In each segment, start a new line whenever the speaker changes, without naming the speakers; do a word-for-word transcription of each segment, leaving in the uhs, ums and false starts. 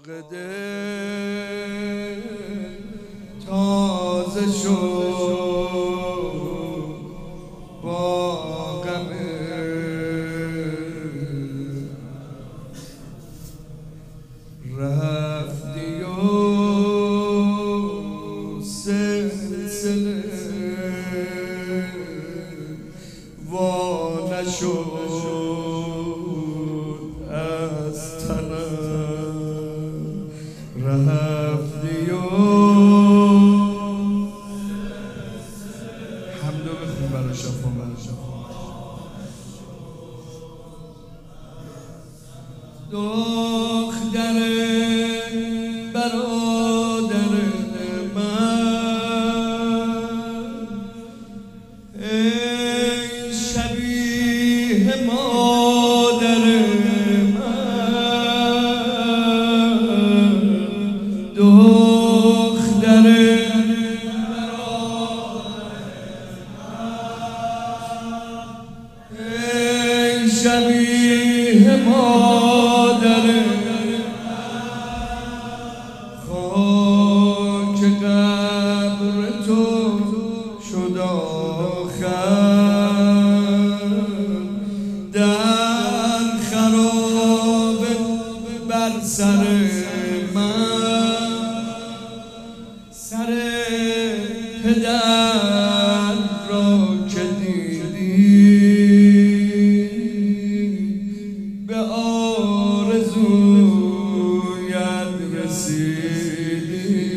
دل تازه شد با غم رفتی و سلسله وا نشد از تنم رفتی و حمدو بخون برای شفا برای شفا دختر برادر من ای شبیه مادر من دختر ای شبیه مادر خاک قبر تو شد آخر در خراب بر سر من سر پدر را که دیدی به آرزویت رسیدی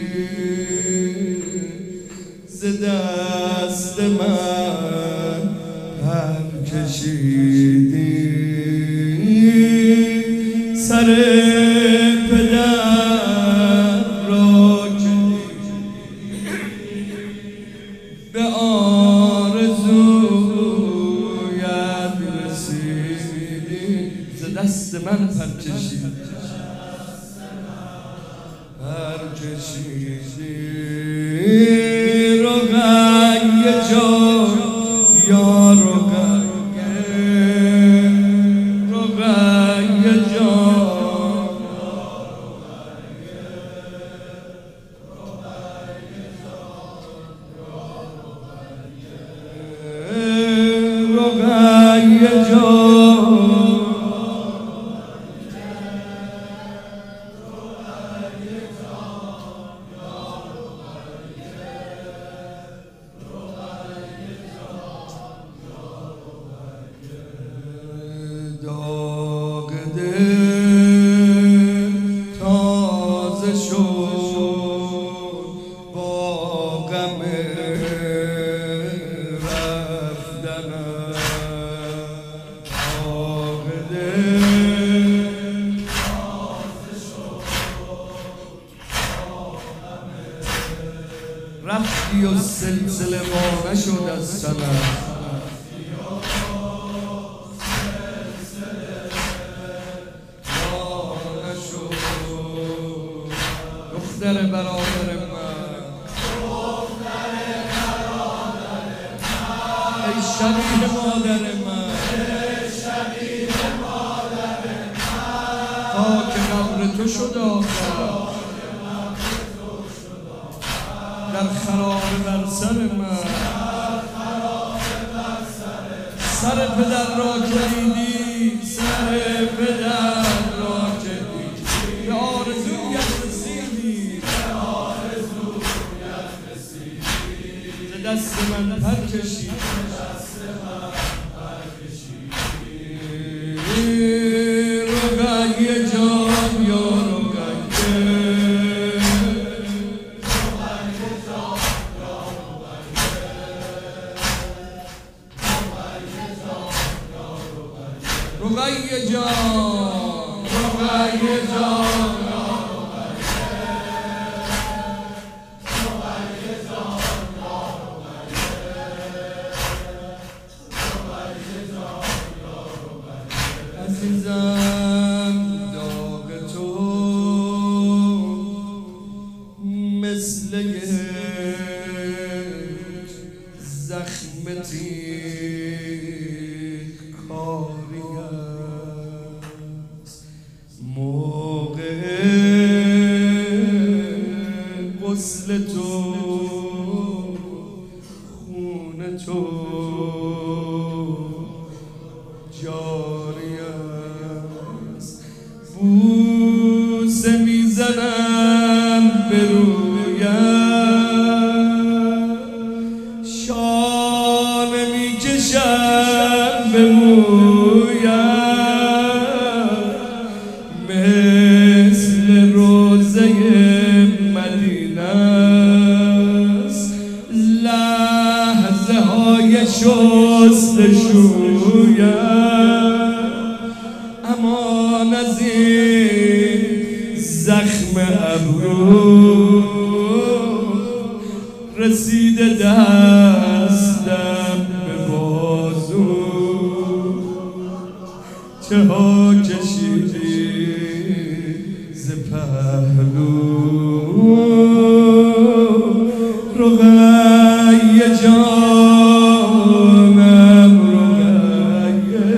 ز دست من پر کشیدی سر پدر را که به آرزویت رسیدی ز دست من پر کشیدی پر کشیدی روغن جان یا روغن روغن جان روغن جان داغ دل تازه شد با غم رفتنم داغ دل تازه شد با غم رفتی و سلسله وا نشد از تنم دختر برادر من دختر برادر من ای شبیه مادر من ای شبیه مادر من خاک قبر تو شد آخر در خرابه بر سر من سر پدر را که دیدی سر پدر را که دیدی به آرزویت دست من پر کشید روغن جان یا روغن روغن جان روغن جان عزیزم داغ تو مثل یک زخم تیغ کاری است موقع بوسه میزنم به رویم، شانه میکشم به مویم، مثل روزه مدینه است لحظه های شستشویم. امان از این زخم ابرو رسیده دستم به بازو، چه ها کشیدی ز پهلو. رقیه جانم رقیه،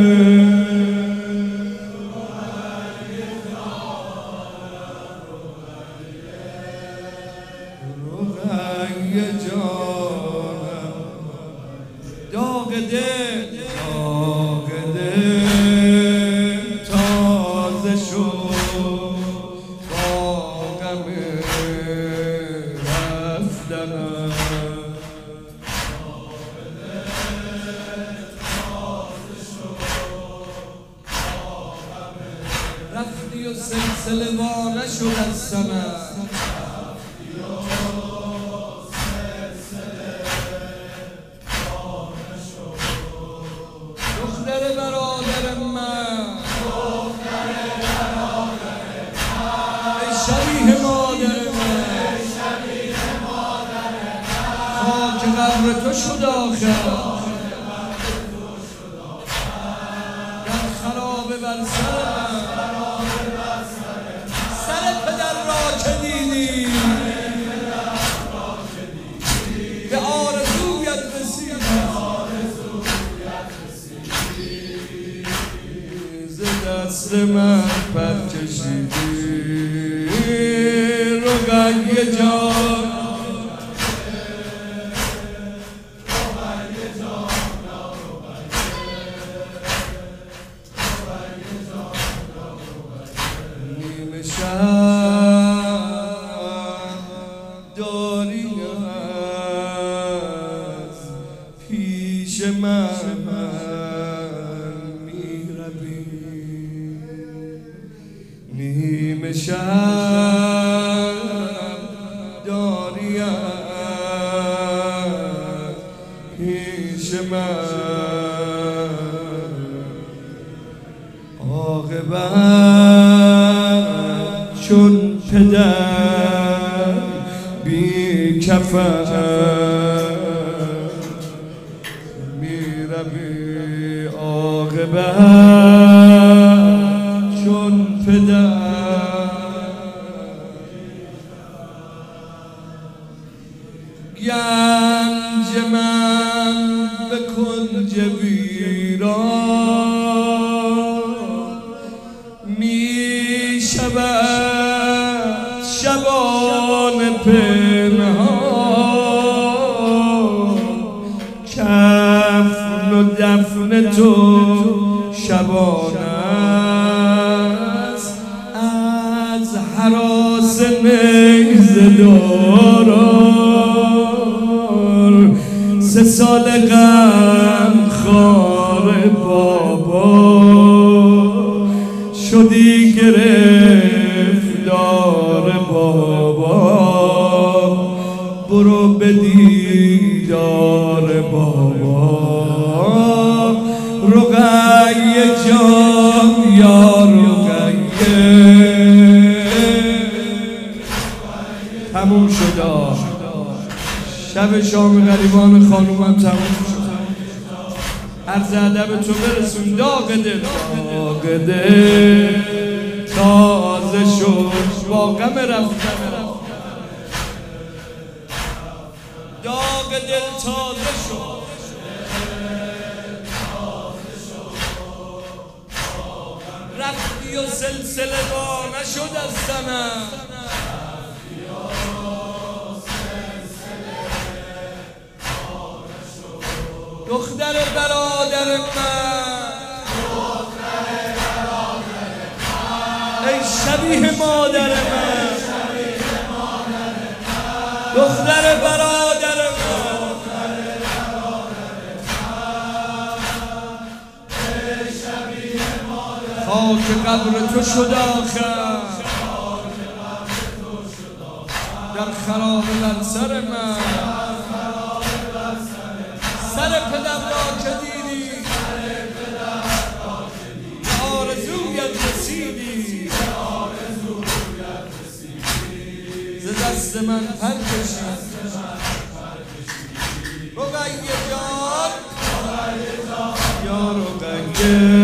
رقیه جانم داغ دل، داغ دل تازه شد با غم رفتنم. رفتی و سلسله وا نشد از سمر، دختر برادر من، ای شبیه مادر من، خاک قبر تو شد آخر، در خرابه بر سر من، سر پدر را که دیدی به آرزویت رسیدی، ز دست من پر کشیدی. رقیه جان نیمه شب داری از پیش من میروی، نیمه شب داری از پیش من، عاقبت چون پدر بی کفن میروی، عاقبت چون پدر. گنج من به کنج ویران می شود شبان پنهان، کفن و دفن تو شبان است از هراس نیزه داران. سه سال غم خوار بابا شدی گرفتار بابا، برو به دیدار بابا. رقیه جان یا رقیه، تموم شد شب شام غریبان خانومم، تموم شد. عرض ادب تو برسون داغ دل، داغ دل تازه شد با غم رفتن، داغ دل تازه شد. رفتی و سلسله وا نشد از سنم، دختر برادر من، ای شبیه مادر من، دختر برادر من، خاک قبر تو شد آخر در خراب بر سر من، سر پدر را که دیدی آرزویت رسیدی، ز دست من پر کشید رقیه جان یا رقیه